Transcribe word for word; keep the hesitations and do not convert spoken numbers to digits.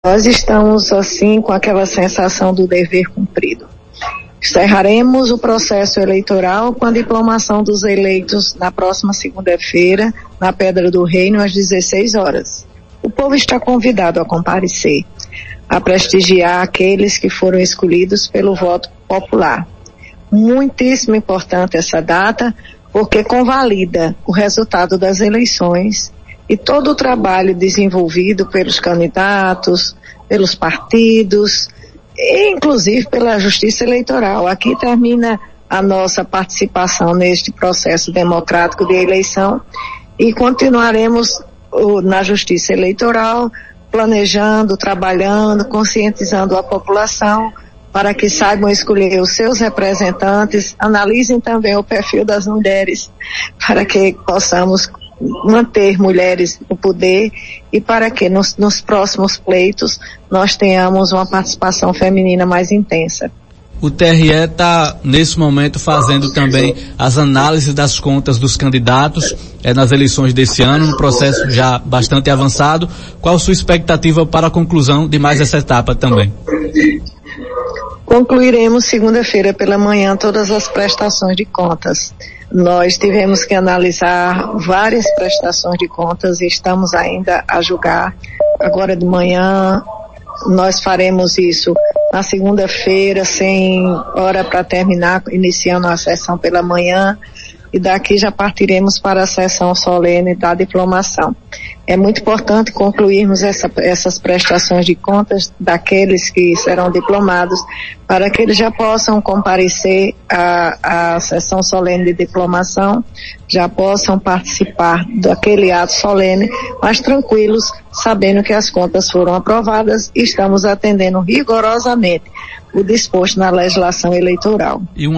Nós estamos, assim, com aquela sensação do dever cumprido. Encerraremos o processo eleitoral com a diplomação dos eleitos na próxima segunda-feira, na Pedra do Reino, às dezesseis horas. O povo está convidado a comparecer, a prestigiar aqueles que foram escolhidos pelo voto popular. Muitíssimo importante essa data, porque convalida o resultado das eleições e todo o trabalho desenvolvido pelos candidatos, pelos partidos, e inclusive pela Justiça Eleitoral. Aqui termina a nossa participação neste processo democrático de eleição e continuaremos uh, na Justiça Eleitoral, planejando, trabalhando, conscientizando a população para que saibam escolher os seus representantes, analisem também o perfil das mulheres, para que possamos manter mulheres no poder e para que nos, nos próximos pleitos nós tenhamos uma participação feminina mais intensa. O T R E está, nesse momento, fazendo também as análises das contas dos candidatos é, nas eleições desse ano, um processo já bastante avançado. Qual a sua expectativa para a conclusão de mais essa etapa também? Concluiremos segunda-feira pela manhã todas as prestações de contas. Nós tivemos que analisar várias prestações de contas e estamos ainda a julgar. Agora de manhã nós faremos isso na segunda-feira, sem hora para terminar, iniciando a sessão pela manhã, e daqui já partiremos para a sessão solene da diplomação. É muito importante concluirmos essa, essas prestações de contas daqueles que serão diplomados, para que eles já possam comparecer à, à sessão solene de diplomação, já possam participar daquele ato solene, mas tranquilos, sabendo que as contas foram aprovadas e estamos atendendo rigorosamente o disposto na legislação eleitoral. E uma